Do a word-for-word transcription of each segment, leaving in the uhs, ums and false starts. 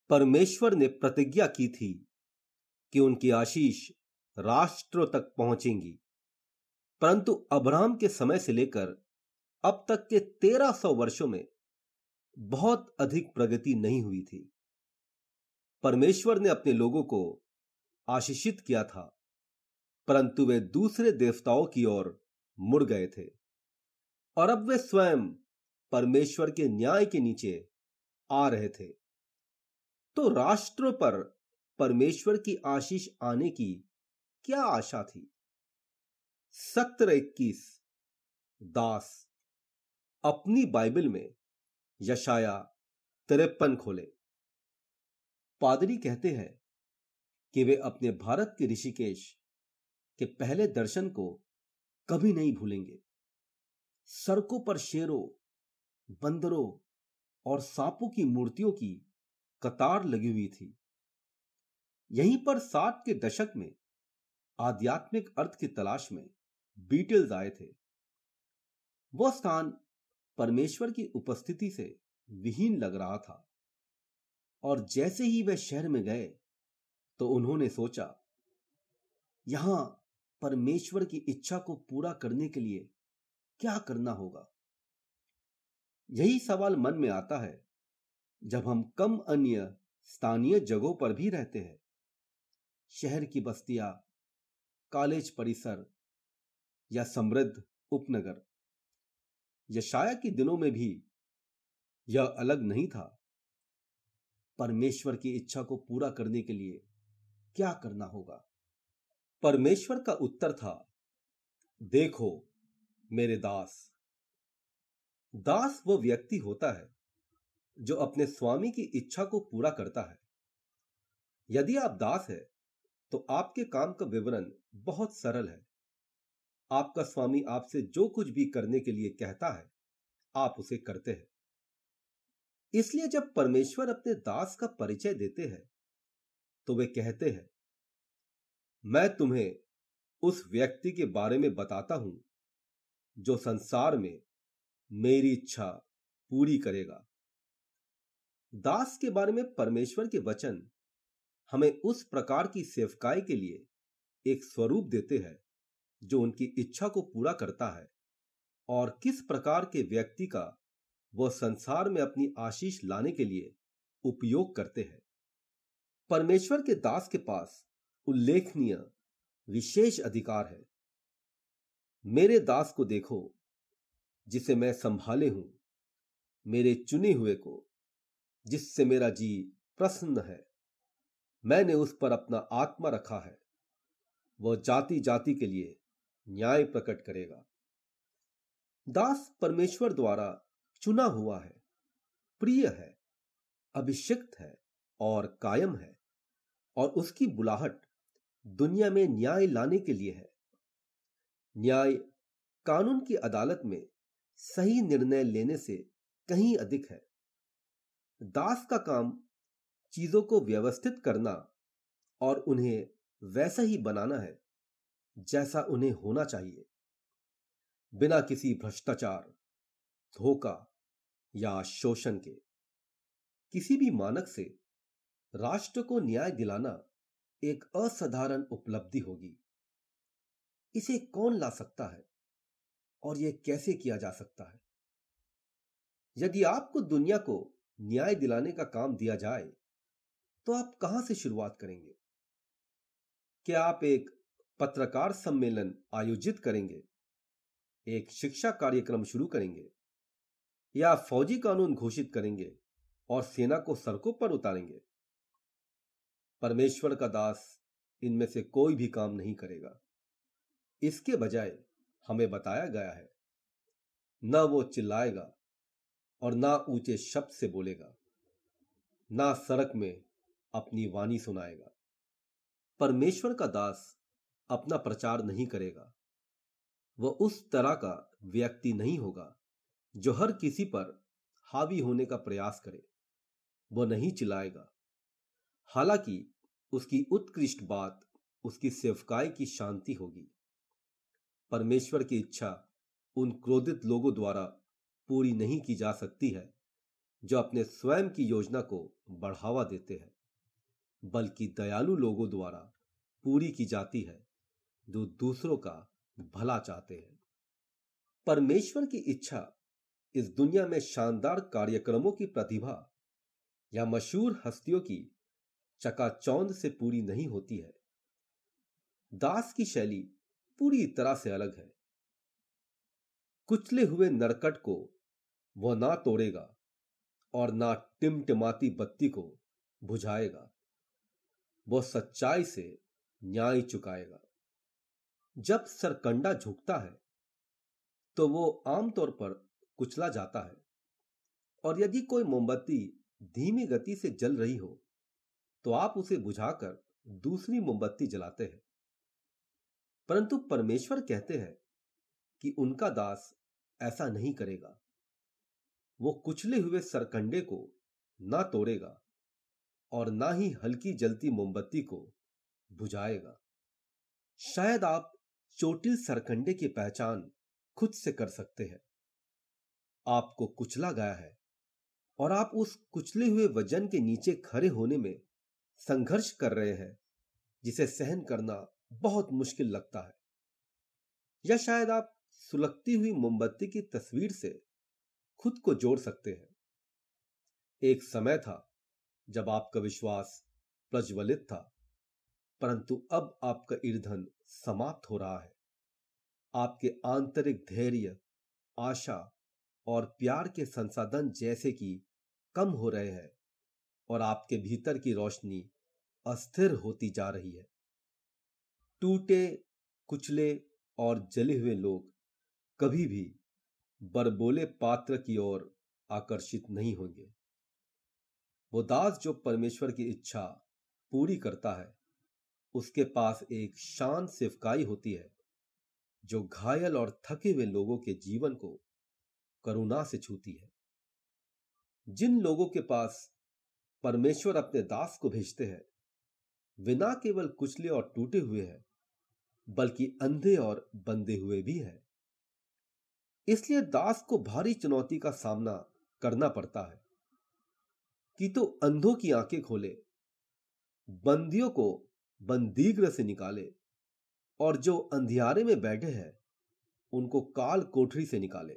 परमेश्वर ने प्रतिज्ञा की थी कि उनकी आशीष राष्ट्रों तक पहुंचेंगी, परंतु अब्राहम के समय से लेकर अब तक के तेरह सौ वर्षों में बहुत अधिक प्रगति नहीं हुई थी। परमेश्वर ने अपने लोगों को आशीषित किया था, परंतु वे दूसरे देवताओं की ओर मुड़ गए थे और अब वे स्वयं परमेश्वर के न्याय के नीचे आ रहे थे। तो राष्ट्रों पर परमेश्वर की आशीष आने की क्या आशा थी? सत्रह इक्कीस दास अपनी बाइबल में यशाया तिरपन खोले। पादरी कहते हैं कि वे अपने भारत के ऋषिकेश के पहले दर्शन को कभी नहीं भूलेंगे। सड़कों पर शेरों, बंदरों और सांपों की मूर्तियों की कतार लगी हुई थी। यहीं पर साठ के दशक में आध्यात्मिक अर्थ की तलाश में बीटल्स आए थे। वह स्थान परमेश्वर की उपस्थिति से विहीन लग रहा था और जैसे ही वे शहर में गए तो उन्होंने सोचा, यहां परमेश्वर की इच्छा को पूरा करने के लिए क्या करना होगा। यही सवाल मन में आता है जब हम कम अन्य स्थानीय जगहों पर भी रहते हैं। शहर की बस्तियां, कॉलेज परिसर या समृद्ध उपनगर। यशाया के दिनों में भी यह अलग नहीं था। परमेश्वर की इच्छा को पूरा करने के लिए क्या करना होगा? परमेश्वर का उत्तर था, देखो मेरे दास। दास वह व्यक्ति होता है जो अपने स्वामी की इच्छा को पूरा करता है। यदि आप दास है तो आपके काम का विवरण बहुत सरल है। आपका स्वामी आपसे जो कुछ भी करने के लिए कहता है, आप उसे करते हैं। इसलिए जब परमेश्वर अपने दास का परिचय देते हैं तो वे कहते हैं, मैं तुम्हें उस व्यक्ति के बारे में बताता हूं जो संसार में मेरी इच्छा पूरी करेगा। दास के बारे में परमेश्वर के वचन हमें उस प्रकार की सेवकाई के लिए एक स्वरूप देते हैं जो उनकी इच्छा को पूरा करता है और किस प्रकार के व्यक्ति का वह संसार में अपनी आशीष लाने के लिए उपयोग करते हैं। परमेश्वर के दास के पास उल्लेखनीय विशेष अधिकार है। मेरे दास को देखो जिसे मैं संभाले हूं, मेरे चुने हुए को जिससे मेरा जी प्रसन्न है। मैंने उस पर अपना आत्मा रखा है। वह जाति जाति के लिए न्याय प्रकट करेगा। दास परमेश्वर द्वारा चुना हुआ है, प्रिय है, अभिषिक्त है और कायम है, और उसकी बुलाहट दुनिया में न्याय लाने के लिए है। न्याय कानून की अदालत में सही निर्णय लेने से कहीं अधिक है। दास का काम चीजों को व्यवस्थित करना और उन्हें वैसा ही बनाना है जैसा उन्हें होना चाहिए, बिना किसी भ्रष्टाचार, धोखा या शोषण के। किसी भी मानक से राष्ट्र को न्याय दिलाना एक असाधारण उपलब्धि होगी। इसे कौन ला सकता है और यह कैसे किया जा सकता है? यदि आपको दुनिया को न्याय दिलाने का काम दिया जाए तो आप कहां से शुरुआत करेंगे? क्या आप एक पत्रकार सम्मेलन आयोजित करेंगे, एक शिक्षा कार्यक्रम शुरू करेंगे, या फौजी कानून घोषित करेंगे और सेना को सड़कों पर उतारेंगे? परमेश्वर का दास इनमें से कोई भी काम नहीं करेगा। इसके बजाय हमें बताया गया है, न वो चिल्लाएगा और ना ऊंचे शब्द से बोलेगा, ना सड़क में अपनी वाणी सुनाएगा। परमेश्वर का दास अपना प्रचार नहीं करेगा। वह उस तरह का व्यक्ति नहीं होगा जो हर किसी पर हावी होने का प्रयास करे। वह नहीं चिल्लाएगा। हालांकि उसकी उत्कृष्ट बात उसकी सेवकाई की शांति होगी। परमेश्वर की इच्छा उन क्रोधित लोगों द्वारा पूरी नहीं की जा सकती है जो अपने स्वयं की योजना को बढ़ावा देते हैं, बल्कि दयालु लोगों द्वारा पूरी की जाती है जो दूसरों का भला चाहते हैं। परमेश्वर की इच्छा इस दुनिया में शानदार कार्यक्रमों की प्रतिभा या मशहूर हस्तियों की चकाचौंध से पूरी नहीं होती है। दास की शैली पूरी तरह से अलग है। कुचले हुए नरकट को वह ना तोड़ेगा और ना टिमटिमाती बत्ती को बुझाएगा। वह सच्चाई से न्याय चुकाएगा। जब सरकंडा झुकता है तो वो आमतौर पर कुचला जाता है, और यदि कोई मोमबत्ती धीमी गति से जल रही हो तो आप उसे बुझाकर दूसरी मोमबत्ती जलाते हैं। परंतु परमेश्वर कहते हैं कि उनका दास ऐसा नहीं करेगा। वो कुचले हुए सरकंडे को ना तोड़ेगा और ना ही हल्की जलती मोमबत्ती को बुझाएगा। शायद आप चोटिल सरकंडे की पहचान खुद से कर सकते हैं। आपको कुचला गया है और आप उस कुचले हुए वजन के नीचे खड़े होने में संघर्ष कर रहे हैं, जिसे सहन करना बहुत मुश्किल लगता है। या शायद आप सुलगती हुई मोमबत्ती की तस्वीर से खुद को जोड़ सकते हैं। एक समय था जब आपका विश्वास प्रज्वलित था, परंतु अब आपका ईंधन समाप्त हो रहा है। आपके आंतरिक धैर्य, आशा और प्यार के संसाधन जैसे कि कम हो रहे हैं और आपके भीतर की रोशनी अस्थिर होती जा रही है। टूटे, कुचले और जले हुए लोग कभी भी बरबोले पात्र की ओर आकर्षित नहीं होंगे। वो दास जो परमेश्वर की इच्छा पूरी करता है, उसके पास एक शांत सेवकाई होती है जो घायल और थके हुए लोगों के जीवन को करुणा से छूती है। जिन लोगों के पास परमेश्वर अपने दास को भेजते हैं, वे न केवल कुचले और टूटे हुए हैं, बल्कि अंधे और बंधे हुए भी हैं। इसलिए दास को भारी चुनौती का सामना करना पड़ता है कि तो अंधों की आंखें खोले, बंदियों को बंदीगृह से निकाले और जो अंधियारे में बैठे हैं उनको काल कोठरी से निकाले।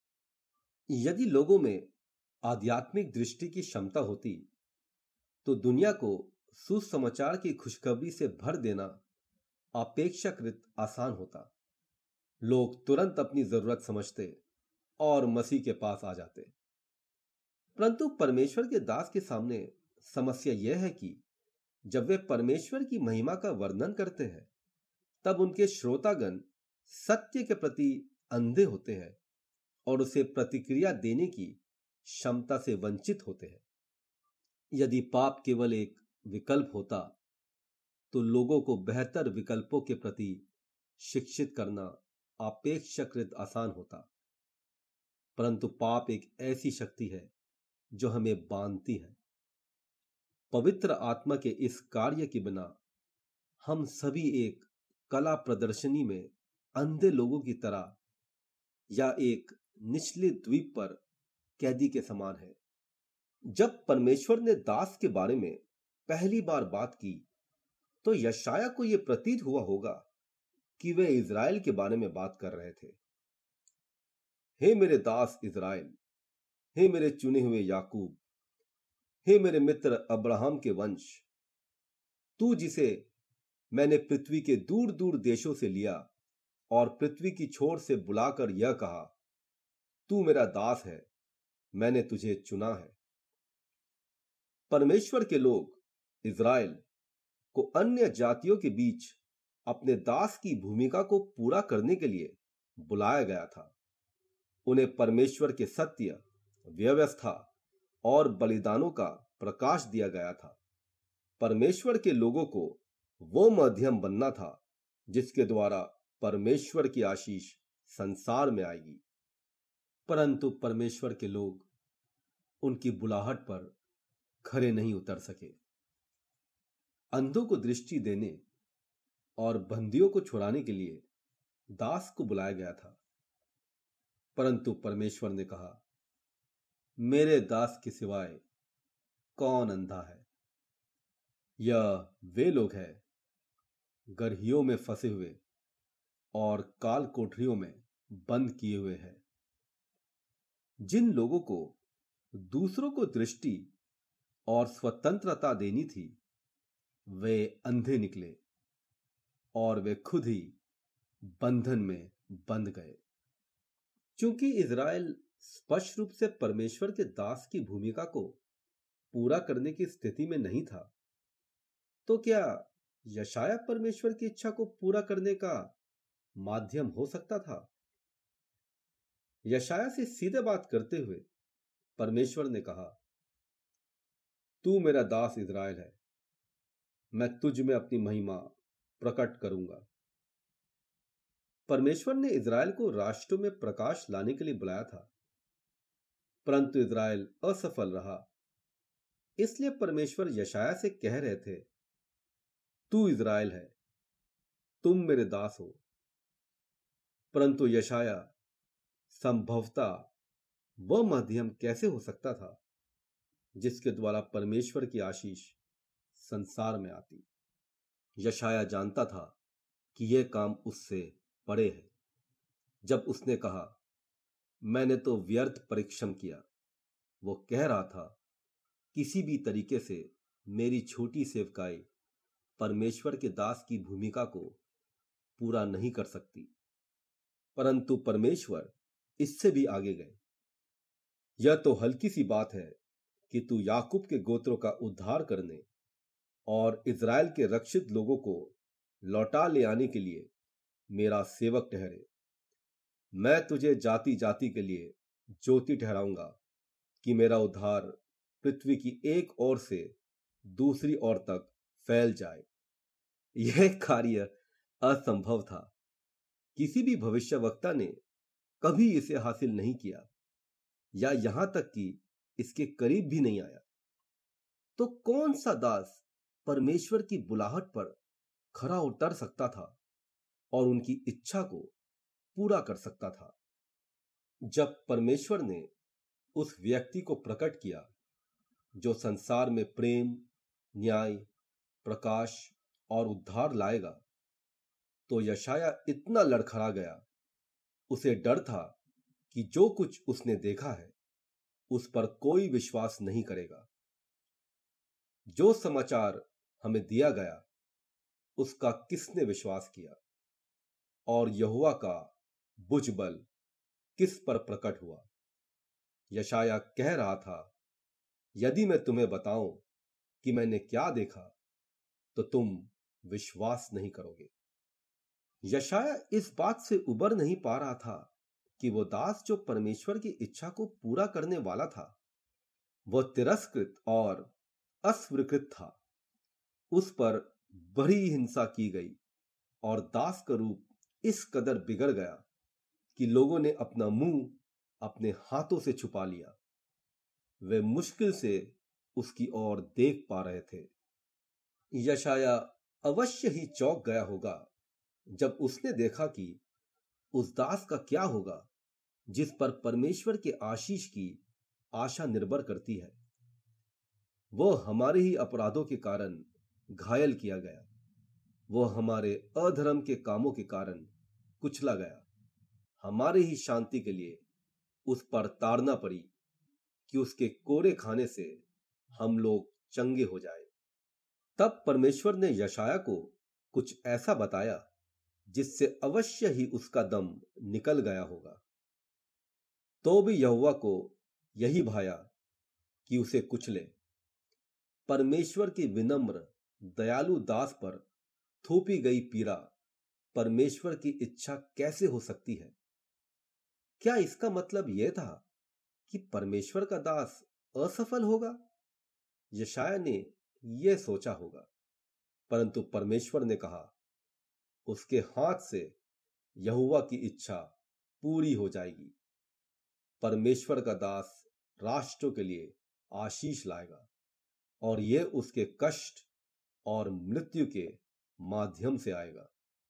यदि लोगों में आध्यात्मिक दृष्टि की क्षमता होती तो दुनिया को सुसमाचार की खुशखबरी से भर देना अपेक्षाकृत आसान होता। लोग तुरंत अपनी जरूरत समझते और मसीह के पास आ जाते। परंतु परमेश्वर के दास के सामने समस्या यह है कि जब वे परमेश्वर की महिमा का वर्णन करते हैं, तब उनके श्रोतागण सत्य के प्रति अंधे होते हैं और उसे प्रतिक्रिया देने की क्षमता से वंचित होते हैं। यदि पाप केवल एक विकल्प होता तो लोगों को बेहतर विकल्पों के प्रति शिक्षित करना अपेक्षाकृत आसान होता। परंतु पाप एक ऐसी शक्ति है जो हमें बांधती है। पवित्र आत्मा के इस कार्य के बिना हम सभी एक कला प्रदर्शनी में अंधे लोगों की तरह या एक निचले द्वीप पर कैदी के समान है। जब परमेश्वर ने दास के बारे में पहली बार बात की तो यशाया को यह प्रतीत हुआ होगा कि वे इज़राइल के बारे में बात कर रहे थे। हे मेरे दास इज़राइल, हे मेरे चुने हुए याकूब, हे मेरे मित्र अब्राहम के वंश, तू जिसे मैंने पृथ्वी के दूर दूर देशों से लिया और पृथ्वी की छोर से बुलाकर यह कहा, तू मेरा दास है, मैंने तुझे चुना है। परमेश्वर के लोग इज़राइल को अन्य जातियों के बीच अपने दास की भूमिका को पूरा करने के लिए बुलाया गया था। उन्हें परमेश्वर के सत्य, व्यवस्था और बलिदानों का प्रकाश दिया गया था। परमेश्वर के लोगों को वो माध्यम बनना था जिसके द्वारा परमेश्वर की आशीष संसार में आएगी। परंतु परमेश्वर के लोग उनकी बुलाहट पर खरे नहीं उतर सके। अंधों को दृष्टि देने और बंदियों को छुड़ाने के लिए दास को बुलाया गया था। परंतु परमेश्वर ने कहा, मेरे दास के सिवाय कौन अंधा है? यह वे लोग हैं गर्हियों में फंसे हुए और काल कोठरियों में बंद किए हुए हैं। जिन लोगों को दूसरों को दृष्टि और स्वतंत्रता देनी थी, वे अंधे निकले और वे खुद ही बंधन में बंध गए। क्योंकि इज़राइल स्पष्ट रूप से परमेश्वर के दास की भूमिका को पूरा करने की स्थिति में नहीं था, तो क्या यशाया परमेश्वर की इच्छा को पूरा करने का माध्यम हो सकता था? यशाया से सीधे बात करते हुए परमेश्वर ने कहा, तू मेरा दास इज़राइल है, मैं तुझ में अपनी महिमा प्रकट करूंगा। परमेश्वर ने इज़राइल को राष्ट्रों में प्रकाश लाने के लिए बुलाया था, परंतु इज़राइल असफल रहा। इसलिए परमेश्वर यशाया से कह रहे थे, तू इज़राइल है, तुम मेरे दास हो। परंतु यशाया संभवतः वह माध्यम कैसे हो सकता था जिसके द्वारा परमेश्वर की आशीष संसार में आती? यशाया जानता था कि यह काम उससे परे है। जब उसने कहा, मैंने तो व्यर्थ परिश्रम किया, वो कह रहा था, किसी भी तरीके से मेरी छोटी सेवकाई परमेश्वर के दास की भूमिका को पूरा नहीं कर सकती। परंतु परमेश्वर इससे भी आगे गए। यह तो हल्की सी बात है कि तू याकूब के गोत्रों का उद्धार करने और इज़राइल के रक्षित लोगों को लौटा ले आने के लिए मेरा सेवक ठहरे। मैं तुझे जाति जाति के लिए ज्योति ठहराऊंगा कि मेरा उद्धार पृथ्वी की एक ओर से दूसरी ओर तक फैल जाए। यह कार्य असंभव था। किसी भी भविष्यवक्ता ने कभी इसे हासिल नहीं किया, या यहां तक कि इसके करीब भी नहीं आया। तो कौन सा दास परमेश्वर की बुलाहट पर खरा उतर सकता था और उनकी इच्छा को पूरा कर सकता था? जब परमेश्वर ने उस व्यक्ति को प्रकट किया जो संसार में प्रेम, न्याय, प्रकाश और उद्धार लाएगा, तो यशाया इतना लड़खड़ा गया। उसे डर था कि जो कुछ उसने देखा है उस पर कोई विश्वास नहीं करेगा। जो समाचार हमें दिया गया उसका किसने विश्वास किया, और यहोवा का भुजबल किस पर प्रकट हुआ? यशाया कह रहा था, यदि मैं तुम्हें बताऊं कि मैंने क्या देखा तो तुम विश्वास नहीं करोगे। यशाया इस बात से उबर नहीं पा रहा था कि वो दास जो परमेश्वर की इच्छा को पूरा करने वाला था, वह तिरस्कृत और अस्वीकृत था। उस पर बड़ी हिंसा की गई और दास का रूप इस कदर बिगड़ गया कि लोगों ने अपना मुंह अपने हाथों से छुपा लिया। वे मुश्किल से उसकी ओर देख पा रहे थे। यशाया अवश्य ही चौंक गया होगा जब उसने देखा कि उस दास का क्या होगा जिस पर परमेश्वर के आशीष की आशा निर्भर करती है। वह हमारे ही अपराधों के कारण घायल किया गया, वह हमारे अधर्म के कामों के कारण कुचला गया। हमारे ही शांति के लिए उस पर ताड़ना पड़ी कि उसके कोड़े खाने से हम लोग चंगे हो जाए। तब परमेश्वर ने यशाया को कुछ ऐसा बताया जिससे अवश्य ही उसका दम निकल गया होगा। तो भी यहोवा को यही भाया कि उसे कुचले। परमेश्वर के विनम्र दयालु दास पर थोपी गई पीड़ा परमेश्वर की इच्छा कैसे हो सकती है? क्या इसका मतलब यह था कि परमेश्वर का दास असफल होगा? यशाया ने यह सोचा होगा, परंतु परमेश्वर ने कहा, उसके हाथ से यहोवा की इच्छा पूरी हो जाएगी। परमेश्वर का दास राष्ट्रों के लिए आशीष लाएगा और यह उसके कष्ट और मृत्यु के माध्यम से आएगा।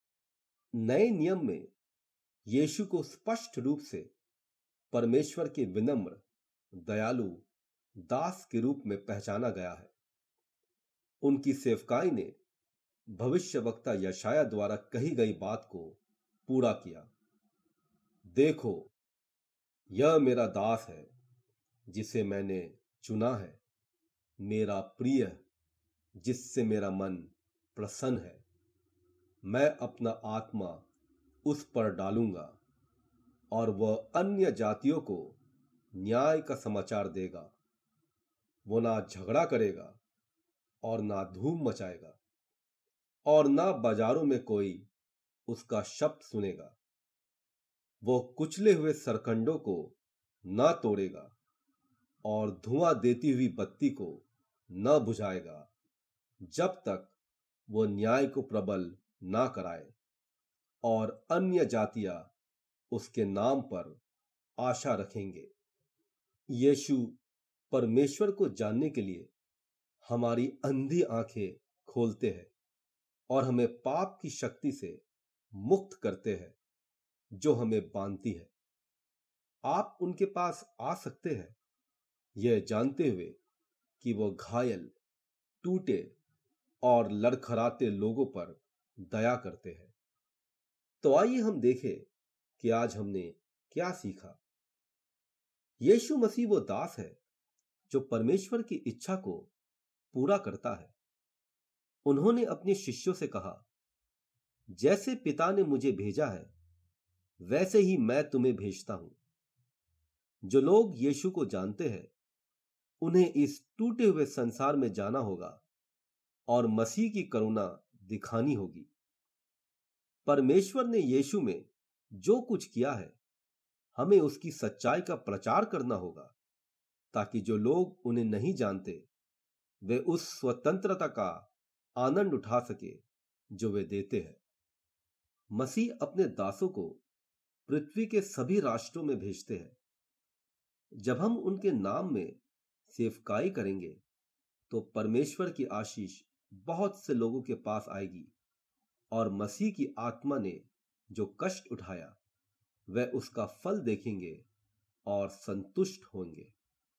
नए नियम में यीशु को स्पष्ट रूप से परमेश्वर के विनम्र दयालु दास के रूप में पहचाना गया है। उनकी सेवकाई ने भविष्यवक्ता यशाया द्वारा कही गई बात को पूरा किया। देखो, यह मेरा दास है जिसे मैंने चुना है, मेरा प्रिय जिससे मेरा मन प्रसन्न है। मैं अपना आत्मा उस पर डालूंगा और वह अन्य जातियों को न्याय का समाचार देगा। वो ना झगड़ा करेगा और ना धूम मचाएगा और ना बाजारों में कोई उसका शब्द सुनेगा। वो कुचले हुए सरकंडों को ना तोड़ेगा और धुआं देती हुई बत्ती को न बुझाएगा, जब तक वो न्याय को प्रबल ना कराए और अन्य जातियां उसके नाम पर आशा रखेंगे। यीशु परमेश्वर को जानने के लिए हमारी अंधी आंखें खोलते हैं और हमें पाप की शक्ति से मुक्त करते हैं जो हमें बांधती है। आप उनके पास आ सकते हैं यह जानते हुए कि वो घायल, टूटे और लड़खड़ाते लोगों पर दया करते हैं। तो आइए हम देखें कि आज हमने क्या सीखा। यीशु मसीह वो दास है जो परमेश्वर की इच्छा को पूरा करता है। उन्होंने अपने शिष्यों से कहा, जैसे पिता ने मुझे भेजा है वैसे ही मैं तुम्हें भेजता हूं। जो लोग यीशु को जानते हैं उन्हें इस टूटे हुए संसार में जाना होगा और मसीह की करुणा दिखानी होगी। परमेश्वर ने यीशु में जो कुछ किया है हमें उसकी सच्चाई का प्रचार करना होगा ताकि जो लोग उन्हें नहीं जानते वे उस स्वतंत्रता का आनंद उठा सके जो वे देते हैं। मसीह अपने दासों को पृथ्वी के सभी राष्ट्रों में भेजते हैं। जब हम उनके नाम में सेवकाई करेंगे तो परमेश्वर की आशीष बहुत से लोगों के पास आएगी और मसीह की आत्मा ने जो कष्ट उठाया वह उसका फल देखेंगे और संतुष्ट होंगे।